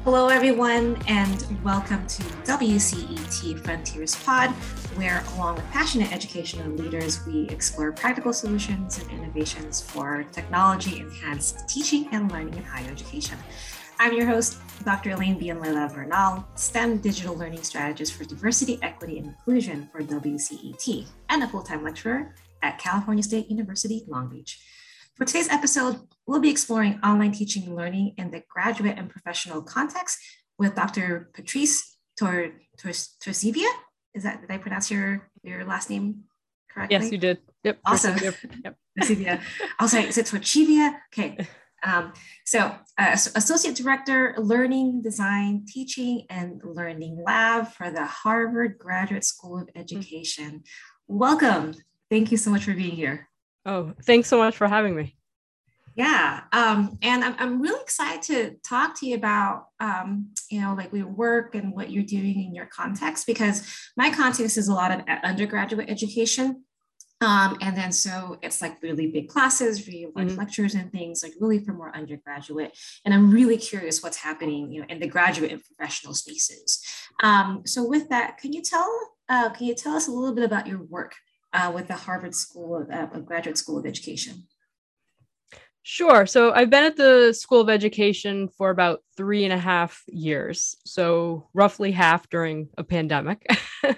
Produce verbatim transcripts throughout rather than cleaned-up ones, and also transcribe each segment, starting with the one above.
Hello, everyone, and welcome to W C E T Frontiers Pod, where, along with passionate educational leaders, we explore practical solutions and innovations for technology-enhanced teaching and learning in higher education. I'm your host, Doctor Elaine Bienlela Bernal, STEM digital learning strategist for diversity, equity, and inclusion for W C E T, and a full-time lecturer at California State University, Long Beach. For today's episode, we'll be exploring online teaching and learning in the graduate and professional context with Doctor Patrice Tor Torcivia. Is that, did I pronounce your, your last name correctly? Yes, you did. Yep. Awesome. Yep. Torcivia. I'll say, is it Torcivia? Okay. Um, so uh, Associate Director, Learning, Design, Teaching, and Learning Lab for the Harvard Graduate School of Education. Welcome. Thank you so much for being here. Oh, thanks so much for having me. Yeah, um, and I'm, I'm really excited to talk to you about, um, you know, like your work and what you're doing in your context, because my context is a lot of undergraduate education. Um, and then so it's like really big classes, really large mm-hmm. lectures and things, like really for more undergraduate. And I'm really curious what's happening, you know, in the graduate and professional spaces. Um, so with that, can you tell, uh, can you tell us a little bit about your work uh, with the Harvard School of, uh, Graduate School of Education? Sure. So I've been at the School of Education for about three and a half years. So roughly half during a pandemic.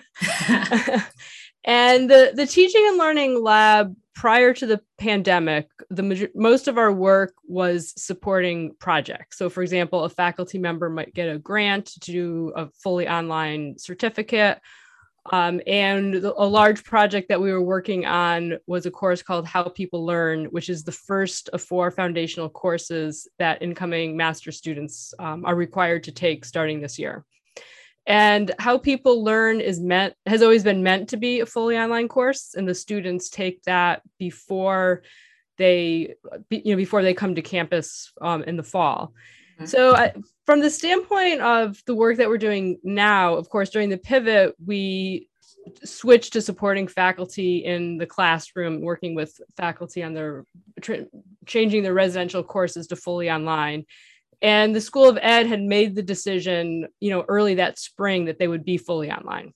And the, the teaching and learning lab prior to the pandemic, the most of our work was supporting projects. So for example, a faculty member might get a grant to do a fully online certificate. Um, and a large project that we were working on was a course called How People Learn, which is the first of four foundational courses that incoming master's students um, are required to take starting this year. And How People Learn is meant has always been meant to be a fully online course, and the students take that before they, you know, before they come to campus um, in the fall. Mm-hmm. So I, from the standpoint of the work that we're doing now, of course, during the pivot, we switched to supporting faculty in the classroom, working with faculty on their tra- changing their residential courses to fully online. And the School of Ed had made the decision, you know, early that spring that they would be fully online.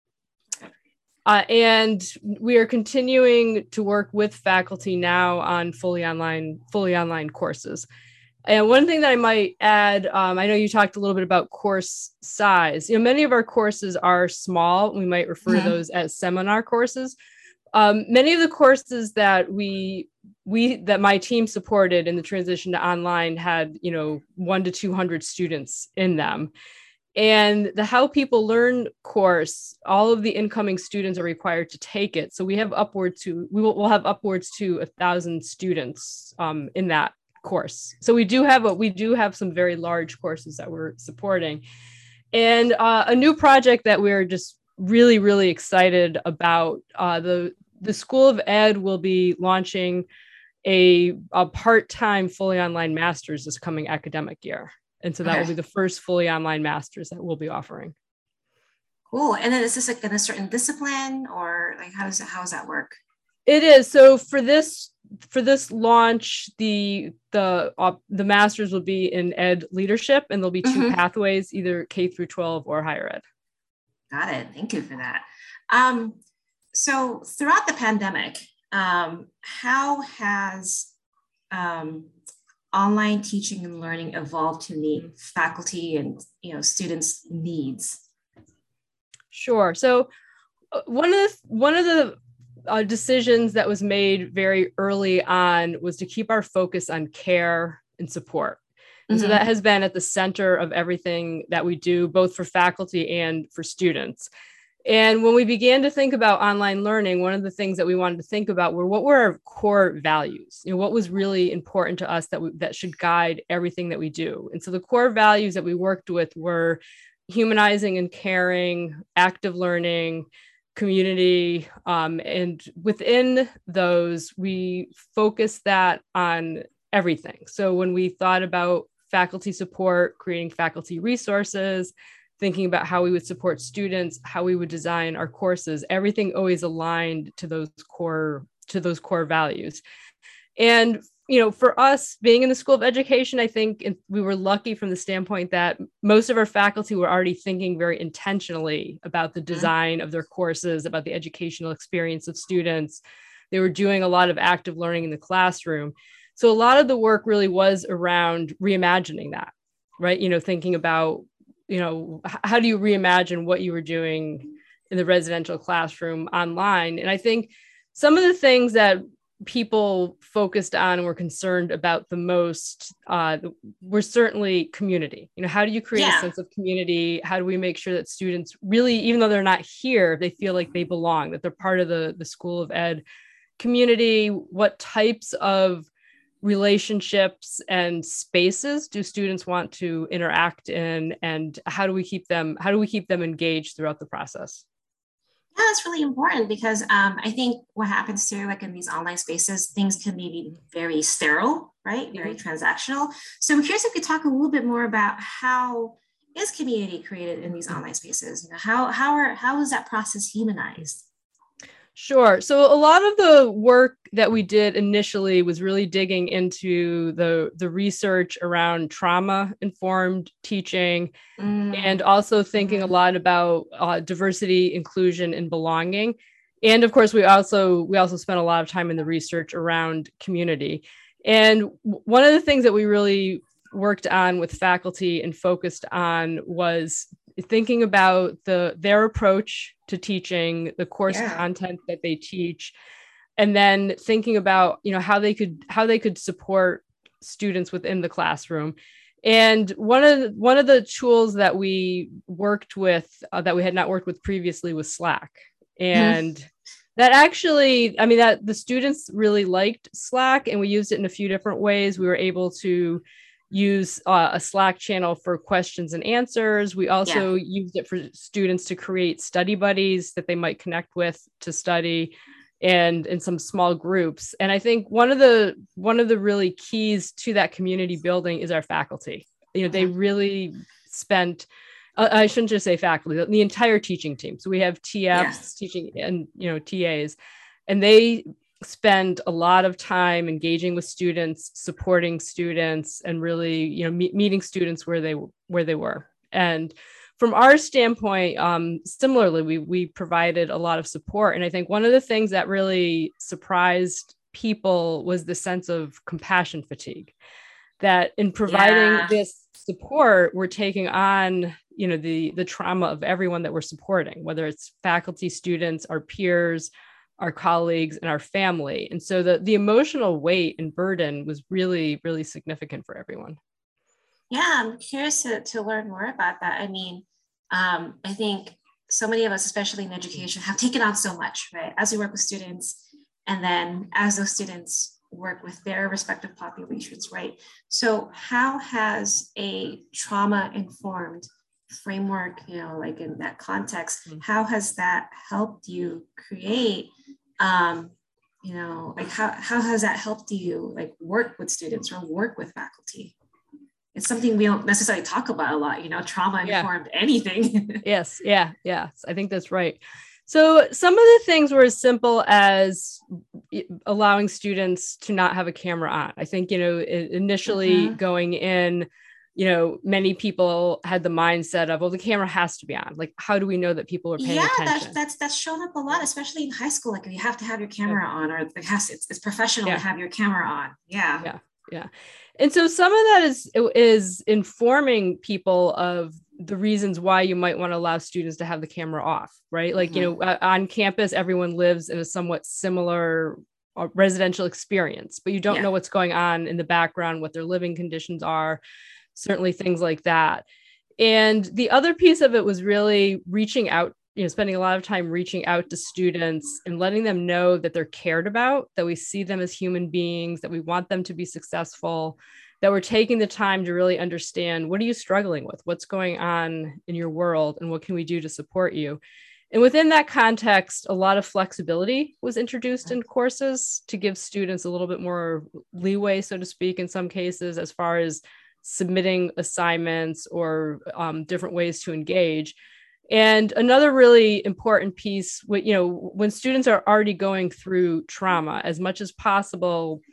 Uh, and we are continuing to work with faculty now on fully online, fully online courses. And one thing that I might add, um, I know you talked a little bit about course size. You know, many of our courses are small. We might refer mm-hmm. to those as seminar courses. Um, many of the courses that we we that my team supported in the transition to online had, you know, one to two hundred students in them. And the How People Learn course, all of the incoming students are required to take it. So we have upwards to we will we'll have upwards to a thousand students um, in that course. So we do have a we do have some very large courses that we're supporting, and uh, a new project that we're just really really excited about. Uh, the the School of Ed will be launching a, a part-time fully online master's this coming academic year, and so that okay. will be the first fully online master's that we'll be offering. Cool. And then is this like in a certain discipline, or like how does that, how does that work? It is. So for this for this launch, the the uh, the master's will be in ed leadership, and there'll be two mm-hmm. pathways, either K through twelve or higher ed. Got it. Thank you for that. Um, so throughout the pandemic, um, how has um, online teaching and learning evolved to meet faculty and, you know, students' needs? Sure. So uh, one of the one of the Uh, decisions that was made very early on was to keep our focus on care and support. And mm-hmm. so that has been at the center of everything that we do, both for faculty and for students. And when we began to think about online learning, one of the things that we wanted to think about were what were our core values? You know, what was really important to us that we, that should guide everything that we do. And so the core values that we worked with were humanizing and caring, active learning, community, um, and within those, we focused that on everything. So when we thought about faculty support, creating faculty resources, thinking about how we would support students, how we would design our courses, everything always aligned to those core to those core values. And you know, for us being in the School of Education, I think we were lucky from the standpoint that most of our faculty were already thinking very intentionally about the design of their courses, about the educational experience of students. They were doing a lot of active learning in the classroom. So a lot of the work really was around reimagining that, right? You know, thinking about, you know, how do you reimagine what you were doing in the residential classroom online? And I think some of the things that people focused on and were concerned about the most uh, were certainly community. You know, how do you create Yeah. a sense of community? How do we make sure that students really, even though they're not here, they feel like they belong, that they're part of the, the School of Ed community? What types of relationships and spaces do students want to interact in? And how do we keep them, how do we keep them engaged throughout the process? Yeah, that's really important because um, I think what happens too, like in these online spaces, things can be very sterile, right? Very mm-hmm. transactional. So I'm curious if you could talk a little bit more about how is community created in these online spaces? You know, how how are how is that process humanized? Sure. So a lot of the work that we did initially was really digging into the, the research around trauma-informed teaching, mm. and also thinking mm. a lot about uh, diversity, inclusion, and belonging. And of course, we also we also spent a lot of time in the research around community. And one of the things that we really worked on with faculty and focused on was thinking about the their approach to teaching, the course yeah. content that they teach, and then thinking about, you know, how they could how they could support students within the classroom. And one of the, one of the tools that we worked with uh, that we had not worked with previously was Slack. And mm-hmm. that actually, I mean, that the students really liked Slack, and we used it in a few different ways. We were able to use uh, a Slack channel for questions and answers. We also yeah. used it for students to create study buddies that they might connect with to study, and in some small groups. And I think one of the one of the really keys to that community building is our faculty. You know, they really spent, uh, I shouldn't just say faculty, the entire teaching team. So we have T Fs, yes. teaching, and, you know, T As, and they spend a lot of time engaging with students, supporting students, and really, you know, me- meeting students where they where they were. And from our standpoint, um, similarly, we we provided a lot of support. And I think one of the things that really surprised people was the sense of compassion fatigue. That in providing yeah. this support, we're taking on, you know, the the trauma of everyone that we're supporting, whether it's faculty, students, our peers, our colleagues, and our family. And so the, the emotional weight and burden was really, really significant for everyone. Yeah, I'm curious to, to learn more about that. I mean, um, I think so many of us, especially in education, have taken on so much, right? As we work with students, and then as those students work with their respective populations, right? So how has a trauma-informed framework, you know, like in that context, mm-hmm. how has that helped you create um you know, like how, how has that helped you like work with students or work with faculty? It's something we don't necessarily talk about a lot, you know, trauma informed yeah. anything. yes yeah yeah I think that's right. So some of the things were as simple as allowing students to not have a camera on. I think, you know, initially mm-hmm. going in, you know, many people had the mindset of, well, the camera has to be on. Like, how do we know that people are paying yeah, attention? Yeah, that's, that's that's shown up a lot, especially in high school. Like, you have to have your camera yeah. on, or it has, it's, it's professional yeah. to have your camera on. Yeah. Yeah. Yeah. And so some of that is, is informing people of the reasons why you might want to allow students to have the camera off, right? Like, mm-hmm. you know, on campus, everyone lives in a somewhat similar residential experience, but you don't yeah. know what's going on in the background, what their living conditions are. Certainly things like that. And the other piece of it was really reaching out, you know, spending a lot of time reaching out to students and letting them know that they're cared about, that we see them as human beings, that we want them to be successful, that we're taking the time to really understand, what are you struggling with? What's going on in your world? And what can we do to support you? And within that context, a lot of flexibility was introduced in courses to give students a little bit more leeway, so to speak, in some cases, as far as submitting assignments or um, different ways to engage. And another really important piece, you know, when students are already going through trauma, as much as possible,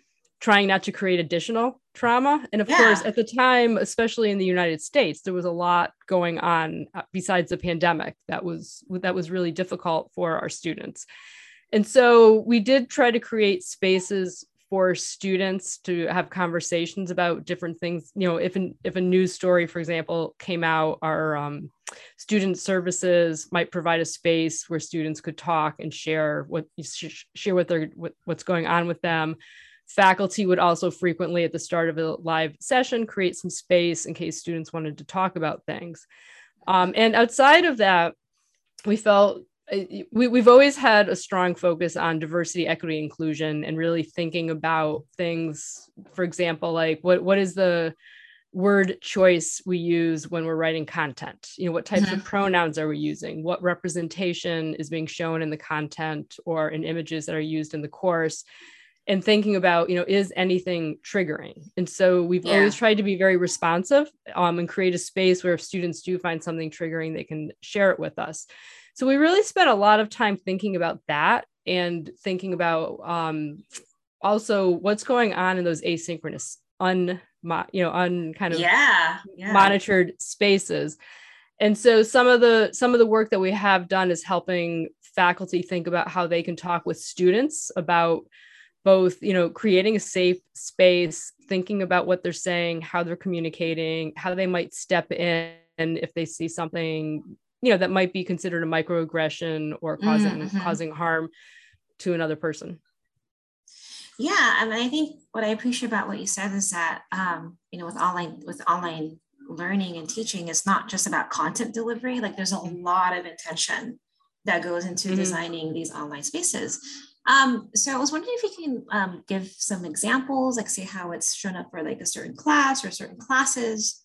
trying not to create additional trauma. And of Yeah. course, at the time, especially in the United States, there was a lot going on besides the pandemic that was that was really difficult for our students. And so we did try to create spaces for students to have conversations about different things. You know, if an, if a news story, for example, came out, our um, student services might provide a space where students could talk and share what share what they're what, what's going on with them. Faculty would also frequently at the start of a live session create some space in case students wanted to talk about things. Um, and outside of that, we felt we, we've always had a strong focus on diversity, equity, inclusion, and really thinking about things, for example, like what, what is the word choice we use when we're writing content? You know, what types mm-hmm. of pronouns are we using? What representation is being shown in the content or in images that are used in the course? And thinking about, you know, is anything triggering? And so we've yeah. always tried to be very responsive um, and create a space where if students do find something triggering, they can share it with us. So we really spent a lot of time thinking about that and thinking about um, also what's going on in those asynchronous, un, you know, un kind of yeah, yeah. monitored spaces. And so some of the some of the work that we have done is helping faculty think about how they can talk with students about both, you know, creating a safe space, thinking about what they're saying, how they're communicating, how they might step in if they see something, you know, that might be considered a microaggression or causing mm-hmm. causing harm to another person. Yeah, I mean, I think what I appreciate about what you said is that, um, you know, with online with online learning and teaching, it's not just about content delivery. Like, there's a lot of intention that goes into mm-hmm. designing these online spaces. Um, so I was wondering if you can um, give some examples, like say how it's shown up for like a certain class or certain classes.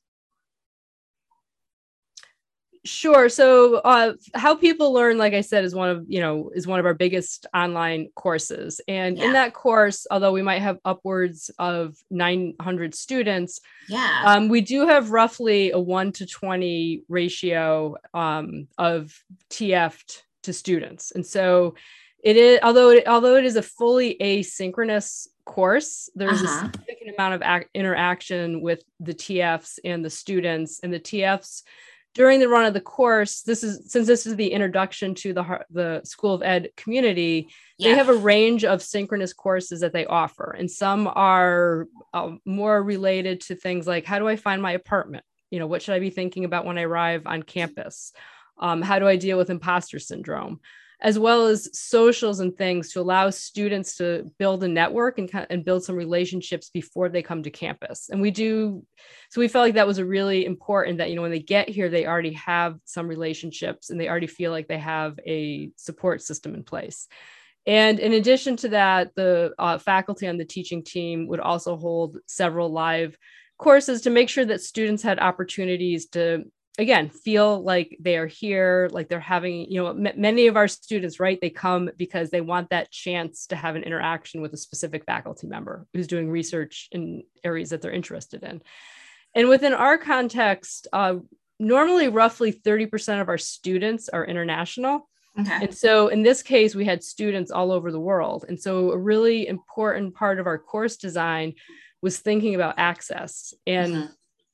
Sure. So uh, How People Learn, like I said, is one of, you know, is one of our biggest online courses. And yeah. in that course, although we might have upwards of nine hundred students, yeah, um, we do have roughly a one to twenty ratio um, of T F to students. And so it is, although it, although it is a fully asynchronous course, there's uh-huh. a significant amount of ac- interaction with the T Fs and the students, and the T Fs during the run of the course. This is, since this is the introduction to the, the School of Ed community, yeah. they have a range of synchronous courses that they offer. And some are uh, more related to things like, how do I find my apartment? You know, what should I be thinking about when I arrive on campus? Um, how do I deal with imposter syndrome? As well as socials and things to allow students to build a network and, and build some relationships before they come to campus. And we do, so we felt like that was a really important that, you know, when they get here, they already have some relationships and they already feel like they have a support system in place. And in addition to that, the uh, faculty on the teaching team would also hold several live courses to make sure that students had opportunities to, again, feel like they are here, like they're having, you know, m- many of our students, right, they come because they want that chance to have an interaction with a specific faculty member who's doing research in areas that they're interested in. And within our context, uh, normally roughly thirty percent of our students are international. Okay. And so in this case, we had students all over the world. And so a really important part of our course design was thinking about access. And mm-hmm.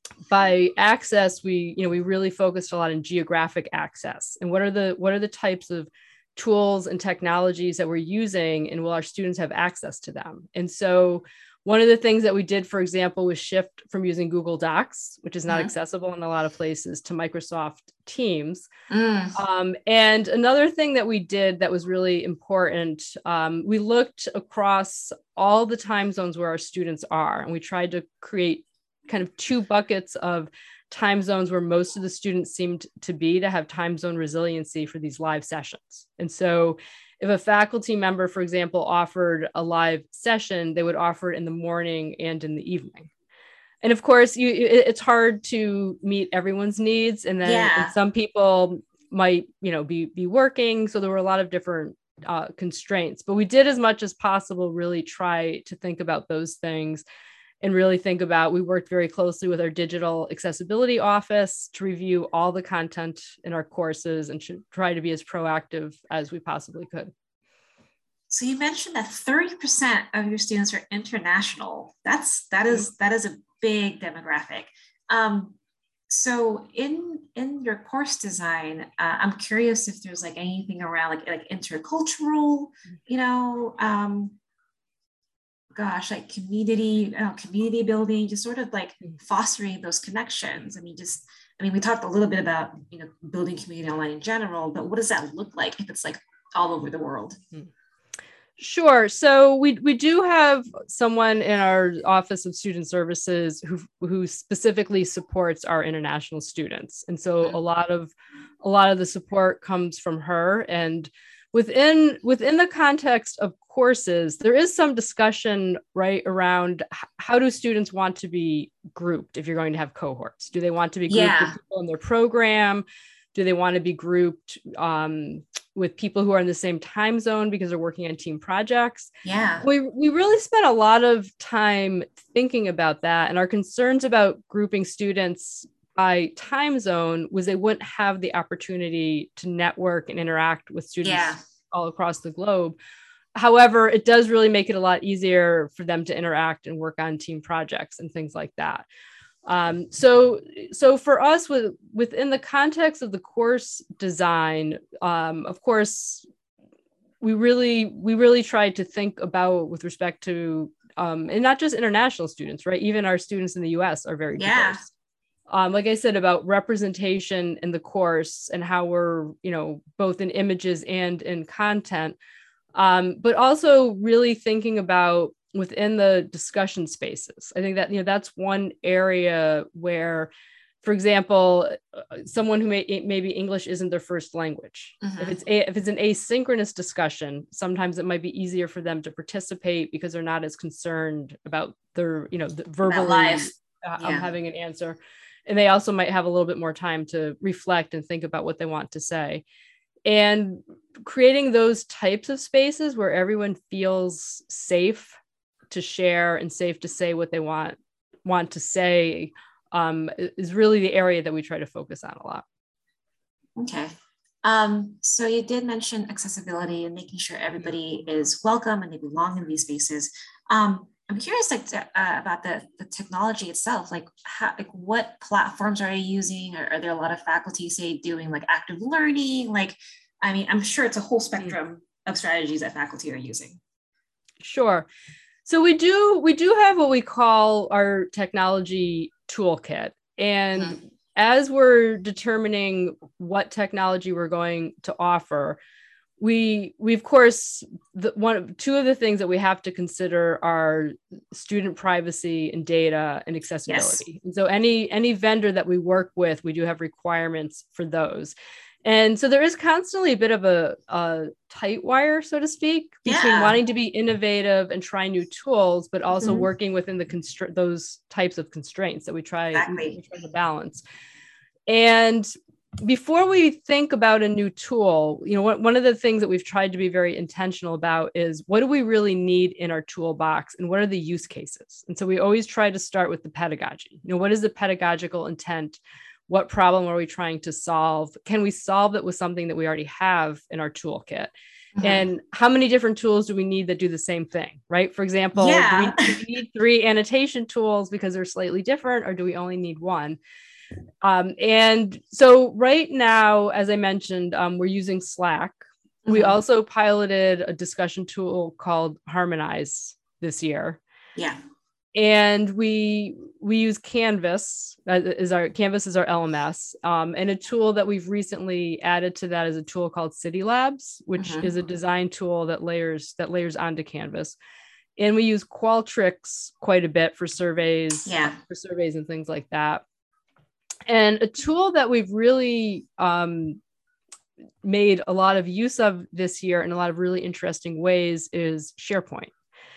by access, we, you know, we really focused a lot on geographic access and what are the, what are the types of tools and technologies that we're using, and will our students have access to them? And so one of the things that we did, for example, was shift from using Google Docs, which is not mm-hmm. accessible in a lot of places, to Microsoft Teams. Mm. Um, and another thing that we did that was really important, um, we looked across all the time zones where our students are, and we tried to create kind of two buckets of time zones where most of the students seemed to be, to have time zone resiliency for these live sessions. And so if a faculty member, for example, offered a live session, they would offer it in the morning and in the evening. And of course, you, it, it's hard to meet everyone's needs. And then yeah. and some people might, you know, be, be working. So there were a lot of different uh, constraints, but we did as much as possible, really try to think about those things and really think about, we worked very closely with our digital accessibility office to review all the content in our courses and should try to be as proactive as we possibly could. So you mentioned that thirty percent of your students are international. That's that is that is a big demographic. Um, so in in your course design, uh, I'm curious if there's like anything around like like intercultural, you know, um, gosh, like community, uh, community building, just sort of like fostering those connections. I mean, just I mean, we talked a little bit about you know building community online in general, but what does that look like if it's like all over the world? Mm-hmm. Sure. So we we do have someone in our Office of Student Services who who specifically supports our international students, and so a lot of a lot of the support comes from her. And within within the context of courses, there is some discussion right around how do students want to be grouped if you're going to have cohorts? Do they want to be grouped Yeah. with people in their program? Do they want to be grouped um, with people who are in the same time zone because they're working on team projects? Yeah. We, we really spent a lot of time thinking about that. And our concerns about grouping students by time zone was they wouldn't have the opportunity to network and interact with students Yeah. all across the globe. However, it does really make it a lot easier for them to interact and work on team projects and things like that. Um, so, so for us, with, within the context of the course design, um, of course, we really, we really tried to think about with respect to, um, and not just international students, right? Even our students in the U S are very Yeah. diverse. Um, like I said, about representation in the course and how we're, you know, both in images and in content, um, but also really thinking about within the discussion spaces. I think that, you know, that's one area where, for example, someone who may maybe English isn't their first language. Mm-hmm. If it's a, if it's an asynchronous discussion, sometimes it might be easier for them to participate because they're not as concerned about their, you know, the verbally live. Uh, yeah. um, having an answer. And they also might have a little bit more time to reflect and think about what they want to say. And creating those types of spaces where everyone feels safe to share and safe to say what they want want to say um, is really the area that we try to focus on a lot. Okay. Um, so you did mention accessibility and making sure everybody is welcome and they belong in these spaces. Um, I'm curious like, to, uh, about the, the technology itself. Like, how, like what platforms are you using? Or are there a lot of faculty, say, doing like active learning? Like, I mean, I'm sure it's a whole spectrum mm-hmm. of strategies that faculty are using. Sure. So we do we do have what we call our technology toolkit. And mm-hmm. as we're determining what technology we're going to offer, we we of course the one two of the things that we have to consider are student privacy and data and accessibility. Yes. And so any any vendor that we work with, we do have requirements for those. And so there is constantly a bit of a, a tight wire, so to speak, between yeah. wanting to be innovative and try new tools, but also mm-hmm. working within the constr- those types of constraints that we try, exactly. we, we try to balance. And before we think about a new tool, you know, one of the things that we've tried to be very intentional about is what do we really need in our toolbox and what are the use cases? And so we always try to start with the pedagogy. You know, what is the pedagogical intent? What problem are we trying to solve? Can we solve it with something that we already have in our toolkit? Mm-hmm. And how many different tools do we need that do the same thing, right? For example, yeah. do, we, do we need three annotation tools because they're slightly different, or do we only need one? Um, and so right now, as I mentioned, um, we're using Slack. Mm-hmm. We also piloted a discussion tool called Harmonize this year. Yeah. And we we use Canvas as our Canvas is our L M S, um, and a tool that we've recently added to that is a tool called City Labs, which mm-hmm. is a design tool that layers that layers onto Canvas. And we use Qualtrics quite a bit for surveys, yeah. for surveys and things like that. And a tool that we've really um, made a lot of use of this year in a lot of really interesting ways is SharePoint.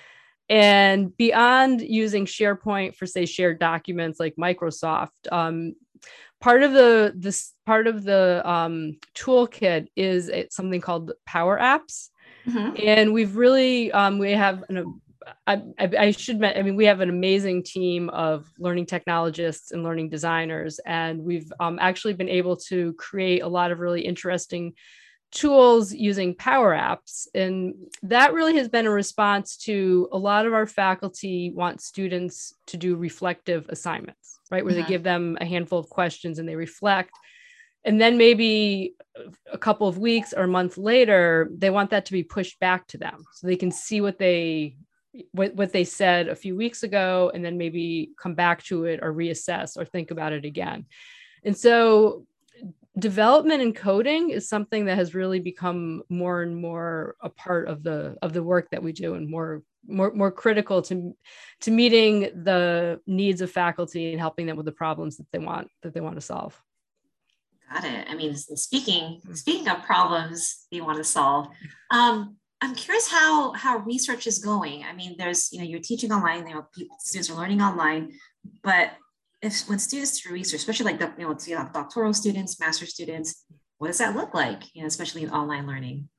And beyond using SharePoint for, say, shared documents like Microsoft, um, part of the this part of the um, toolkit is a, something called Power Apps, mm-hmm. and we've really um, we have an I, I, I should I mean we have an amazing team of learning technologists and learning designers, and we've um, actually been able to create a lot of really interesting tools using Power Apps. And that really has been a response to a lot of our faculty want students to do reflective assignments, right? Where mm-hmm. they give them a handful of questions and they reflect. And then maybe a couple of weeks or a month later, they want that to be pushed back to them so they can see what they what, what they said a few weeks ago, and then maybe come back to it or reassess or think about it again. And so development and coding is something that has really become more and more a part of the of the work that we do, and more more more critical to to meeting the needs of faculty and helping them with the problems that they want that they want to solve. Got it. I mean, speaking speaking of problems you want to solve, um, I'm curious how how research is going. I mean, there's you know you're teaching online, you know, people, students are learning online, but if when students do research, especially like the you know, you know doctoral students, master students, what does that look like? You know, especially in online learning.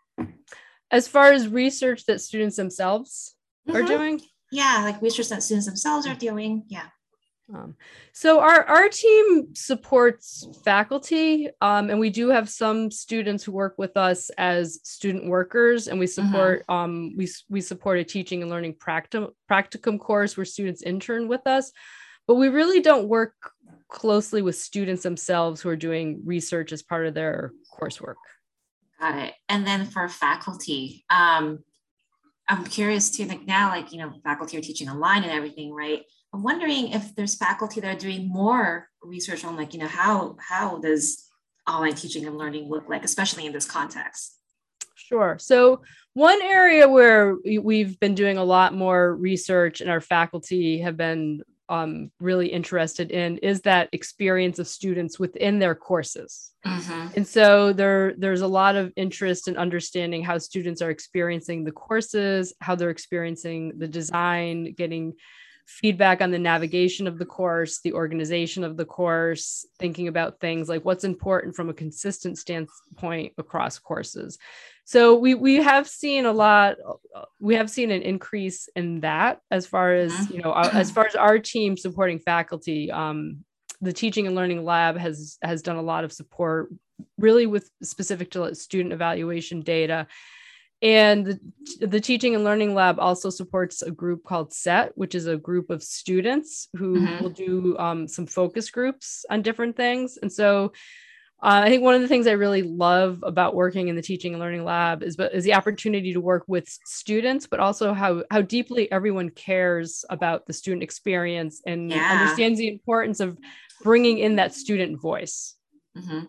As far as research that students themselves mm-hmm. are doing, yeah, like research that students themselves are doing, yeah. Um, so our, our team supports faculty, um, and we do have some students who work with us as student workers, and we support mm-hmm. um, we, we support a teaching and learning practicum, practicum course where students intern with us, but we really don't work closely with students themselves who are doing research as part of their coursework. Got it. And then for faculty, um, I'm curious too, like now, like, you know, faculty are teaching online and everything, right? I'm wondering if there's faculty that are doing more research on like, you know, how, how does online teaching and learning look like, especially in this context? Sure. So one area where we've been doing a lot more research and our faculty have been um, really interested in is that experience of students within their courses. Mm-hmm. And so there, there's a lot of interest in understanding how students are experiencing the courses, how they're experiencing the design, getting feedback on the navigation of the course, the organization of the course, thinking about things like what's important from a consistent standpoint across courses. So we we have seen a lot, we have seen an increase in that as far as, you know, as far as our team supporting faculty. Um, the Teaching and Learning Lab has has done a lot of support really with specific to student evaluation data. And the, the Teaching and Learning Lab also supports a group called SET, which is a group of students who mm-hmm. will do um, some focus groups on different things. And so uh, I think one of the things I really love about working in the Teaching and Learning Lab is, is the opportunity to work with students, but also how, how deeply everyone cares about the student experience and yeah. understands the importance of bringing in that student voice. Mm-hmm.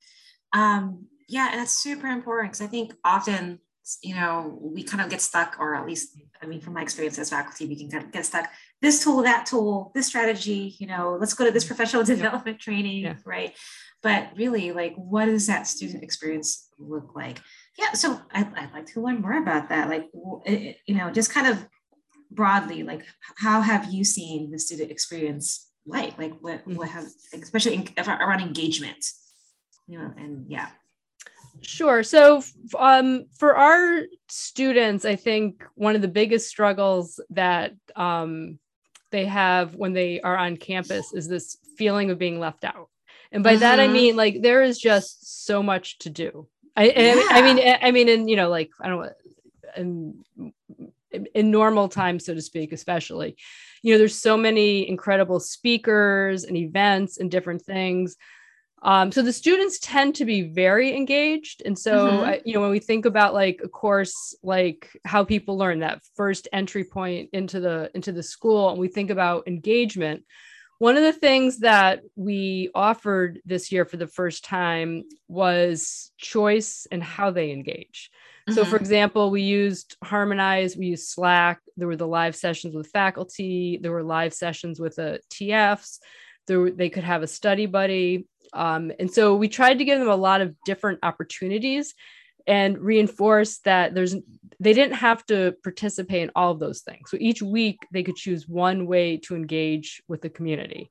Um, yeah, and that's super important because I think often, you know, we kind of get stuck, or at least, I mean, from my experience as faculty, we can kind of get stuck, this tool, that tool, this strategy, you know, let's go to this professional development yeah. training, yeah. right? But really, like, what does that student experience look like? Yeah, so I'd, I'd like to learn more about that. Like, it, you know, just kind of broadly, like, how have you seen the student experience like? Like, what, mm-hmm. what have, especially in, around engagement, you know, and yeah. Sure. So um, for our students, I think one of the biggest struggles that um, they have when they are on campus is this feeling of being left out. And by mm-hmm. that, I mean, like, there is just so much to do. I, yeah. I mean, I mean, in, you know, like, I don't know, in, in normal times, so to speak, especially, you know, there's so many incredible speakers and events and different things. Um, so the students tend to be very engaged. And so, mm-hmm. uh, you know, when we think about like a course, like how people learn, that first entry point into the, into the school, and we think about engagement, one of the things that we offered this year for the first time was choice and how they engage. Mm-hmm. So for example, we used Harmonize, we used Slack, there were the live sessions with faculty, there were live sessions with the T Fs, there, they could have a study buddy. Um, and so we tried to give them a lot of different opportunities and reinforce that there's, they didn't have to participate in all of those things. So each week they could choose one way to engage with the community.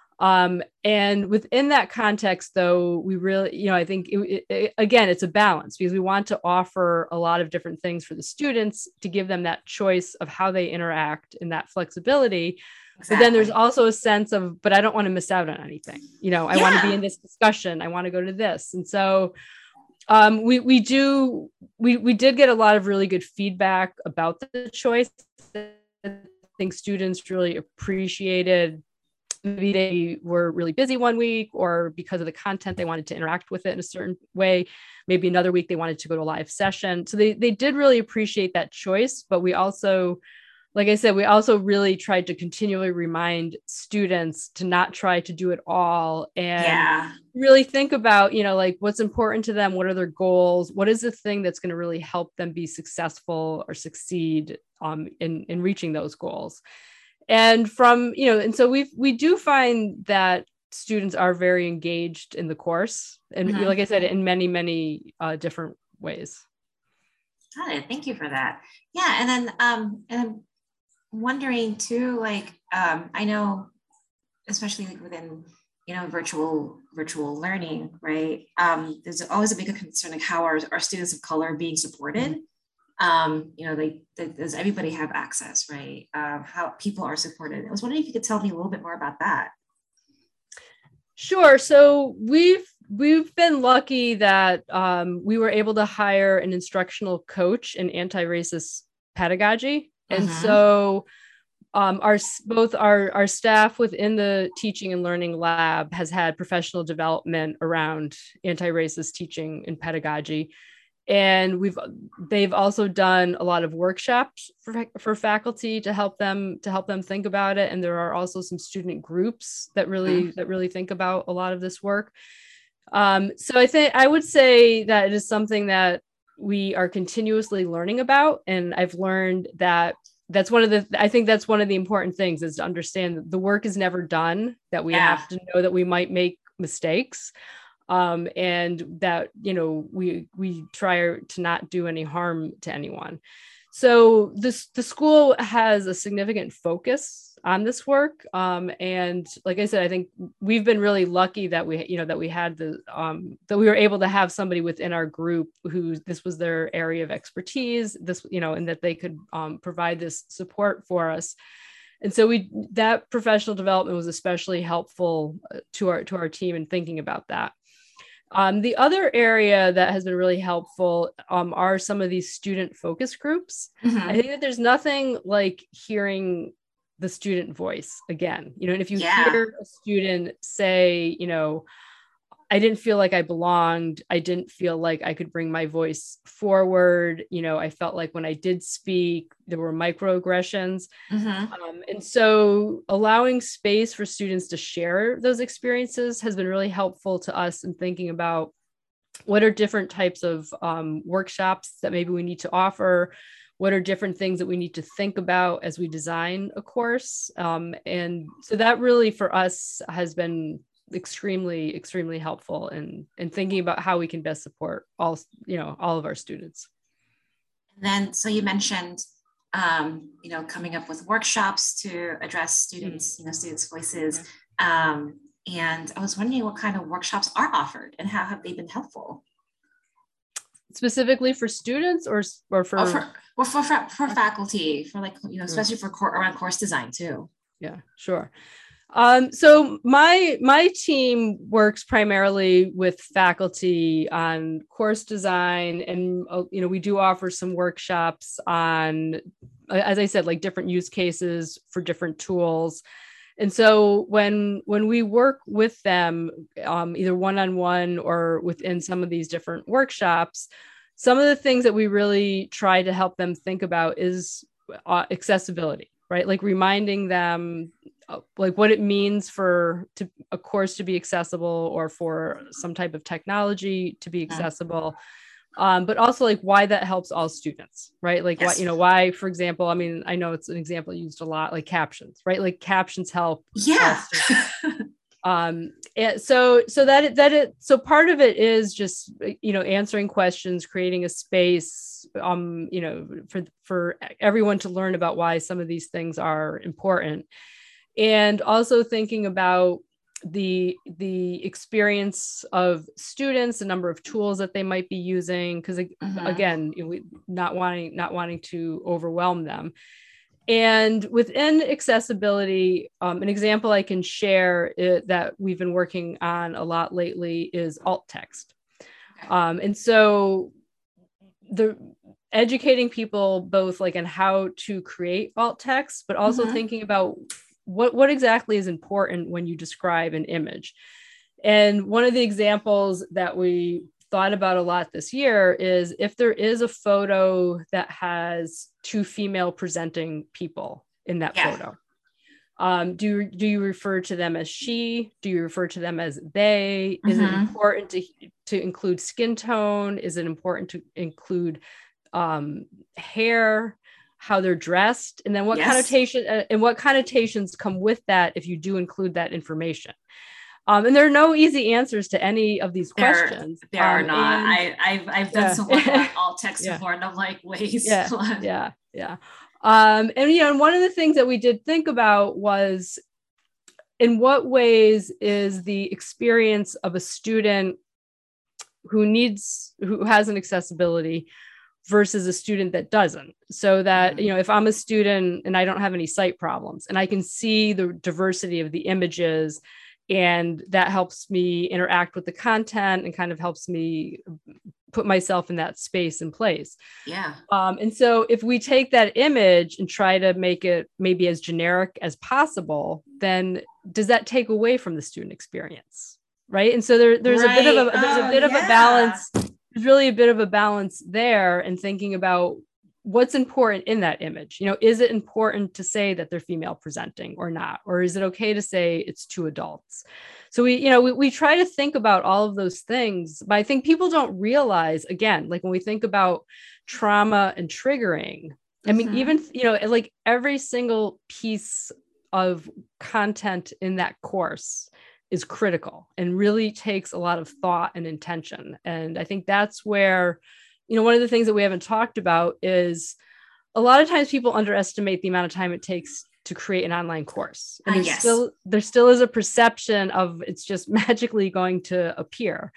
Um, and within that context, though, we really, you know, I think, it, it, again, it's a balance because we want to offer a lot of different things for the students to give them that choice of how they interact and that flexibility. Exactly. But then there's also a sense of, but I don't want to miss out on anything. You know, I yeah. want to be in this discussion. I want to go to this. And so Um, we we do we we did get a lot of really good feedback about the choice. I think students really appreciated. Maybe they were really busy one week, or because of the content, they wanted to interact with it in a certain way. Maybe another week they wanted to go to a live session. So they they did really appreciate that choice. But we also, like I said, we also really tried to continually remind students to not try to do it all, and Yeah. really think about, you know, like what's important to them, what are their goals, what is the thing that's going to really help them be successful or succeed um, in, in reaching those goals. And from, you know, and so we we do find that students are very engaged in the course. And Mm-hmm. like I said, in many, many uh, different ways. Got it. Thank you for that. Yeah. And then um, and I'm wondering too, like, um, I know, especially like within, you know, virtual virtual learning, right? Um, there's always a big concern, like how are our students of color being supported? Mm-hmm. Um, you know, they, they, does everybody have access, right? Uh, how people are supported. I was wondering if you could tell me a little bit more about that. Sure. So we've we've been lucky that um, we were able to hire an instructional coach in anti-racist pedagogy, mm-hmm. and so um, our both our our staff within the teaching and learning lab has had professional development around anti-racist teaching and pedagogy. And we've they've also done a lot of workshops for, for faculty to help them to help them think about it. And there are also some student groups that really mm-hmm. that really think about a lot of this work. Um, so I think I would say that it is something that we are continuously learning about. And I've learned that that's one of the I think that's one of the important things, is to understand that the work is never done, that we yeah. have to know that we might make mistakes. Um, and that, you know, we we try to not do any harm to anyone. So this the school has a significant focus on this work. Um, and like I said, I think we've been really lucky that we, you know, that we had the um, that we were able to have somebody within our group who this was their area of expertise, this, you know, and that they could um, provide this support for us. And so we that professional development was especially helpful to our to our team in thinking about that. Um, the other area that has been really helpful um, are some of these student focus groups. Mm-hmm. I think that there's nothing like hearing the student voice again, you know, and if you yeah. hear a student say, you know, I didn't feel like I belonged, I didn't feel like I could bring my voice forward, you know, I felt like when I did speak, there were microaggressions. Mm-hmm. Um, and so allowing space for students to share those experiences has been really helpful to us in thinking about what are different types of um, workshops that maybe we need to offer, what are different things that we need to think about as we design a course. Um, and so that really for us has been extremely, extremely helpful in, in thinking about how we can best support all, you know, all of our students. And then, so you mentioned, um, you know, coming up with workshops to address students, mm-hmm. you know, students' voices. Yeah. Um, and I was wondering what kind of workshops are offered and how have they been helpful? Specifically for students or, or for, or for, or for, for, for faculty, for like, you know, especially for core, around course design too. Yeah, sure. Um, so my my team works primarily with faculty on course design, and uh, you know, we do offer some workshops on, as I said, like different use cases for different tools. And so when when we work with them, um, either one-on-one or within some of these different workshops, some of the things that we really try to help them think about is uh, accessibility, right? Like reminding them like what it means for to, a course to be accessible, or for some type of technology to be accessible, um, but also like why that helps all students, right? Like yes. why, you know, why, for example, I mean, I know it's an example used a lot, like captions, right? Like captions help. Yeah. um, and so, so that, it, that it, so part of it is just, you know, answering questions, creating a space, um, you know, for, for everyone to learn about why some of these things are important. And also thinking about the the experience of students, the number of tools that they might be using, because mm-hmm. again, you know, we, not wanting not wanting to overwhelm them. And within accessibility, um, an example I can share it, that we've been working on a lot lately is alt text. Um, and so the educating people both like on how to create alt text, but also mm-hmm. thinking about what, what exactly is important when you describe an image. And one of the examples that we thought about a lot this year is if there is a photo that has two female presenting people in that yeah. photo. Um, do, do you refer to them as she? Do you refer to them as they? Mm-hmm. Is it important to, to include skin tone? Is it important to include um, hair, how they're dressed? And then what yes. connotation uh, and what connotations come with that if you do include that information? Um, and there are no easy answers to any of these there, questions. There um, are not. And, I, I've, I've done yeah. some work on alt text yeah. before, and I'm like, wait. Yeah, yeah, yeah. Um, and, you know, and one of the things that we did think about was in what ways is the experience of a student who needs, who has an accessibility versus a student that doesn't. So that, mm-hmm. you know, if I'm a student and I don't have any sight problems and I can see the diversity of the images, and that helps me interact with the content and kind of helps me put myself in that space and place. Yeah. Um, and so if we take that image and try to make it maybe as generic as possible, then does that take away from the student experience? Right. And so there, there's right. a bit of a, there's a bit oh, of yeah. a balance. There's really a bit of a balance there and thinking about what's important in that image. You know, is it important to say that they're female presenting or not? Or is it okay to say it's two adults? So we, you know, we, we try to think about all of those things, but I think people don't realize, again, like when we think about trauma and triggering, I mean, mm-hmm. even, you know, like every single piece of content in that course is critical and really takes a lot of thought and intention. And I think that's where, you know, one of the things that we haven't talked about is a lot of times people underestimate the amount of time it takes to create an online course. And uh, there's yes. still, there still is a perception of it's just magically going to appear.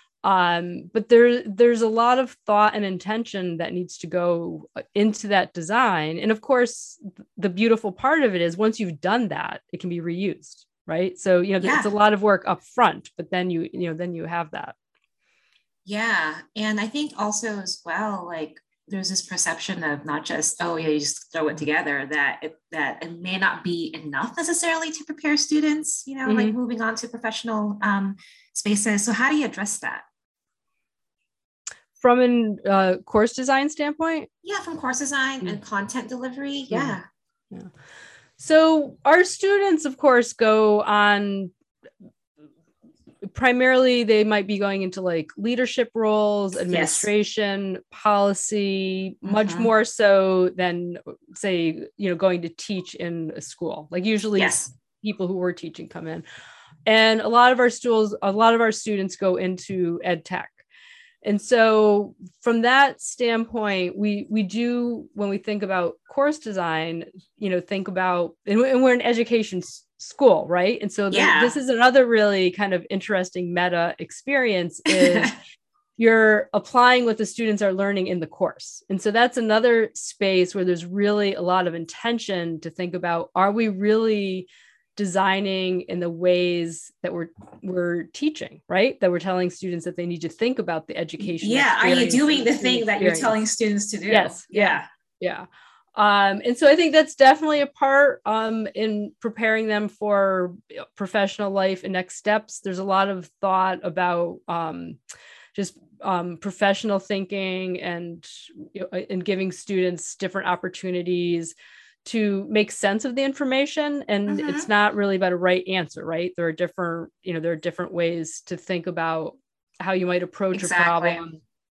Um, but there, there's a lot of thought and intention that needs to go into that design. And of course, the beautiful part of it is once you've done that, it can be reused, right? So, you know, yeah. it's a lot of work up front, but then you, you know, then you have that. Yeah. And I think also as well, like there's this perception of not just, oh yeah, you just throw it together, that it, that it may not be enough necessarily to prepare students, you know, mm-hmm. like moving on to professional um, spaces. So how do you address that? From a uh, course design standpoint? Yeah, from course design mm-hmm. and content delivery. Yeah. yeah. Yeah. So our students, of course, go on primarily they might be going into like leadership roles, administration, yes. policy, mm-hmm. much more so than say, you know, going to teach in a school. Like usually yes. people who were teaching come in. And a lot of our schools, a lot of our students go into ed tech. And so from that standpoint, we we do, when we think about course design, you know, think about, and we're an education school, right? And so yeah. the, this is another really kind of interesting meta experience is you're applying what the students are learning in the course. And so that's another space where there's really a lot of intention to think about, are we really designing in the ways that we're we're teaching, right? That we're telling students that they need to think about the education. Yeah. Are you doing the thing that you're telling students to do? Yes. Yeah. Yeah. Um, and so I think that's definitely a part um, in preparing them for professional life and next steps. There's a lot of thought about um, just um, professional thinking and, you know, and giving students different opportunities to make sense of the information. And mm-hmm. it's not really about a right answer, right? There are different, you know, there are different ways to think about how you might approach exactly. a problem.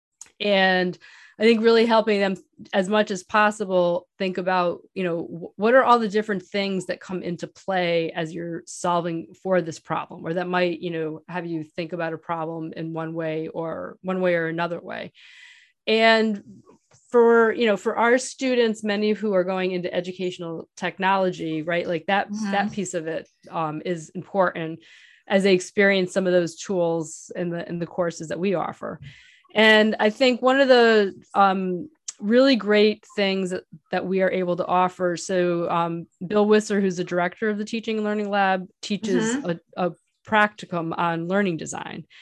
And I think really helping them as much as possible think about, you know, what are all the different things that come into play as you're solving for this problem, or that might, you know, have you think about a problem in one way or one way or another way. And for, you know, for our students, many who are going into educational technology, right, like that, mm-hmm. that piece of it um, is important as they experience some of those tools in the, in the courses that we offer. And I think one of the um, really great things that, that we are able to offer, so um, Bill Wisser, who's the director of the Teaching and Learning Lab, teaches mm-hmm. a, a practicum on learning design.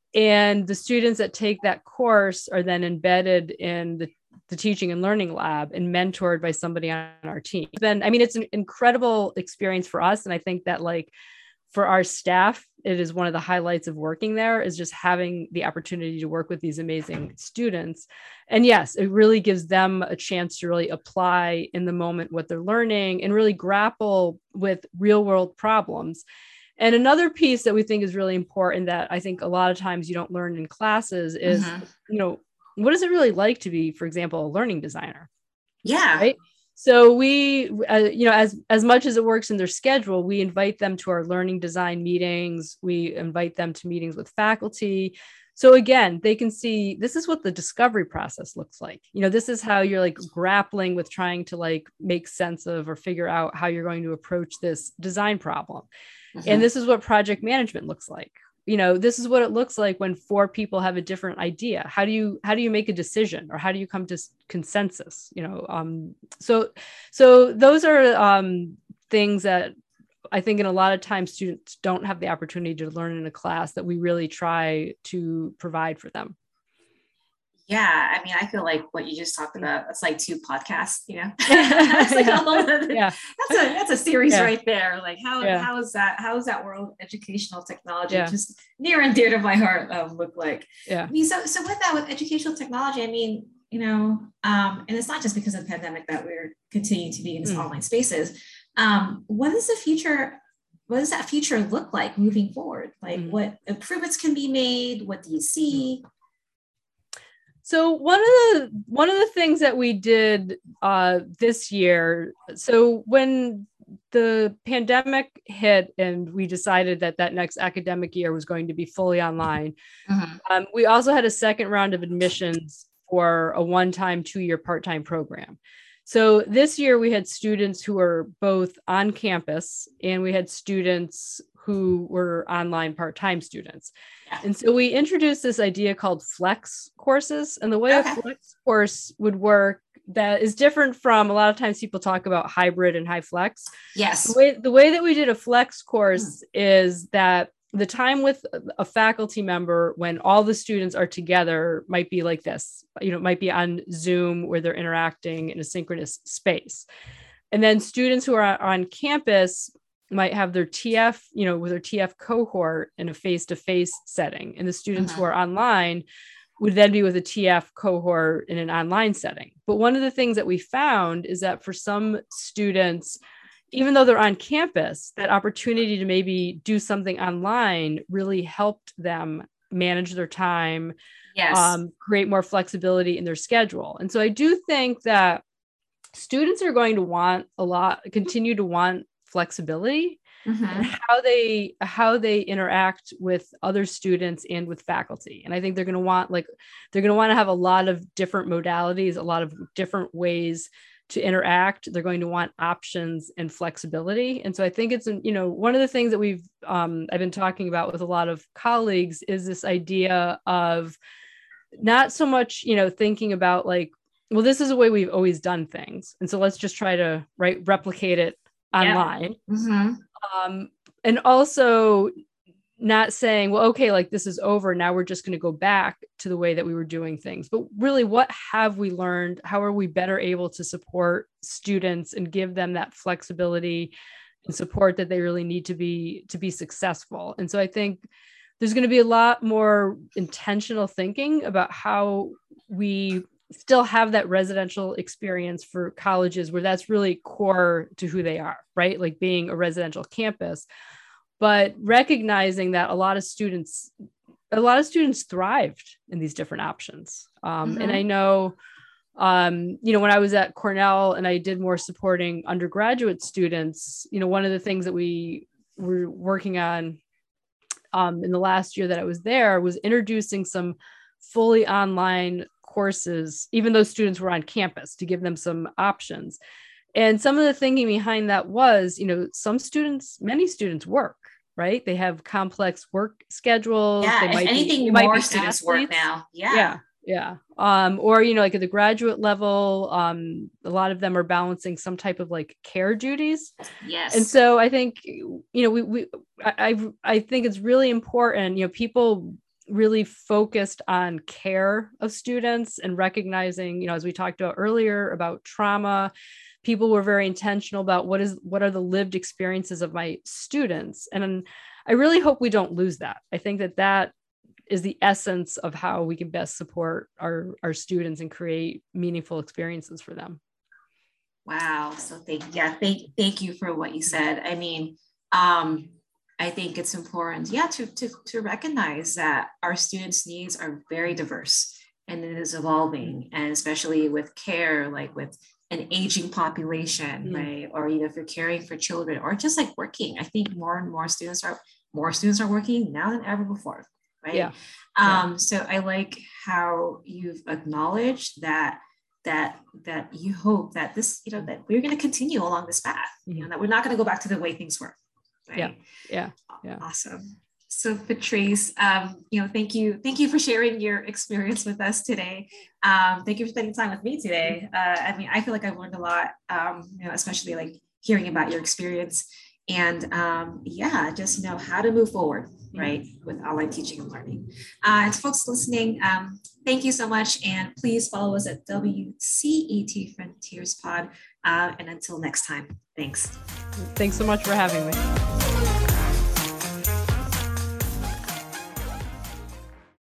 And the students that take that course are then embedded in the, the teaching and learning lab and mentored by somebody on our team. Then, I mean, it's an incredible experience for us. And I think that like for our staff, it is one of the highlights of working there is just having the opportunity to work with these amazing students. And yes, it really gives them a chance to really apply in the moment what they're learning and really grapple with real world problems. And another piece that we think is really important that I think a lot of times you don't learn in classes is, mm-hmm. you know, what is it really like to be, for example, a learning designer? Yeah. Right. So we, uh, you know, as, as much as it works in their schedule, we invite them to our learning design meetings. We invite them to meetings with faculty. So again, they can see this is what the discovery process looks like. You know, this is how you're like grappling with trying to like make sense of or figure out how you're going to approach this design problem. Mm-hmm. And this is what project management looks like. You know, this is what it looks like when four people have a different idea. How do you how do you make a decision, or how do you come to consensus? You know, um, so so those are um, things that I think in a lot of times students don't have the opportunity to learn in a class that we really try to provide for them. Yeah, I mean, I feel like what you just talked about, it's like two podcasts, you know? That's like yeah. a whole other, yeah. that's a that's a series yeah. right there. Like how yeah. how is that how is that world of educational technology yeah. just near and dear to my heart um, look like? Yeah. I mean, so so with that, with educational technology, I mean, you know, um, and it's not just because of the pandemic that we're continuing to be in these mm. online spaces. Um, what is the future? What does that future look like moving forward? Like mm. what improvements can be made? What do you see? Mm. So one of the one of the things that we did uh, this year, so when the pandemic hit and we decided that that next academic year was going to be fully online, mm-hmm. um, we also had a second round of admissions for a one-time two-year part-time program. So this year we had students who were both on campus and we had students who were online part-time students. Yeah. And so we introduced this idea called flex courses. And the way okay. a flex course would work that is different from a lot of times people talk about hybrid and high flex. Yes. The way, the way that we did a flex course mm. is that the time with a faculty member when all the students are together might be like this, you know, it might be on Zoom where they're interacting in a synchronous space. And then students who are on campus might have their T F, you know, with their T F cohort in a face-to-face setting. And the students uh-huh. who are online would then be with a T F cohort in an online setting. But one of the things that we found is that for some students, even though they're on campus, that opportunity to maybe do something online really helped them manage their time, yes. um, create more flexibility in their schedule. And so I do think that students are going to want a lot, continue to want flexibility mm-hmm. and how they how they interact with other students and with faculty. And I think they're going to want like they're going to want to have a lot of different modalities, a lot of different ways to interact. They're going to want options and flexibility. And so I think it's, you know, one of the things that we've, um, I've been talking about with a lot of colleagues is this idea of not so much, you know, thinking about like, well, this is the way we've always done things. And so let's just try to right, replicate it online. Yeah. Mm-hmm. Um, and also not saying, well, okay, like this is over. Now we're just going to go back to the way that we were doing things. But really, what have we learned? How are we better able to support students and give them that flexibility and support that they really need to be to be successful? And so I think there's going to be a lot more intentional thinking about how we still have that residential experience for colleges where that's really core to who they are, right? Like being a residential campus. But recognizing that a lot of students, a lot of students thrived in these different options. Um, mm-hmm. And I know, um, you know, when I was at Cornell and I did more supporting undergraduate students, you know, one of the things that we were working on um, in the last year that I was there was introducing some fully online courses, even though students were on campus, to give them some options. And some of the thinking behind that was, you know, some students, many students work, right? They have complex work schedules. Yeah, they if might anything, be, more be students athletes. work now. Yeah. Yeah. Yeah. Um, or, you know, like at the graduate level, um, a lot of them are balancing some type of like care duties. Yes. And so I think, you know, we, we, I, I I think it's really important, you know, people really focused on care of students and recognizing, you know, as we talked about earlier about trauma, people were very intentional about what is, what are the lived experiences of my students. And I really hope we don't lose that. I think that that is the essence of how we can best support our, our students and create meaningful experiences for them. Wow. So thank, yeah, thank, thank you for what you said. I mean, um, I think it's important, yeah, to, to, to recognize that our students' needs are very diverse and it is evolving, and especially with care, like with an aging population, mm. right? Or, you know, if you're caring for children or just like working, I think more and more students are, more students are working now than ever before, right? Yeah. Um, yeah. So I like how you've acknowledged that that that you hope that this, you know, that we're going to continue along this path, you know, that we're not going to go back to the way things were. Right? Yeah, yeah, yeah. Awesome. So Patrice, um, you know, thank you, thank you for sharing your experience with us today. Um, thank you for spending time with me today. Uh, I mean, I feel like I've learned a lot, um, you know, especially like hearing about your experience, and um, yeah, just know how to move forward, right, with online teaching and learning. Uh, and to folks listening, um, thank you so much, and please follow us at W C E T Frontiers Pod. Uh, and until next time, thanks. Thanks so much for having me.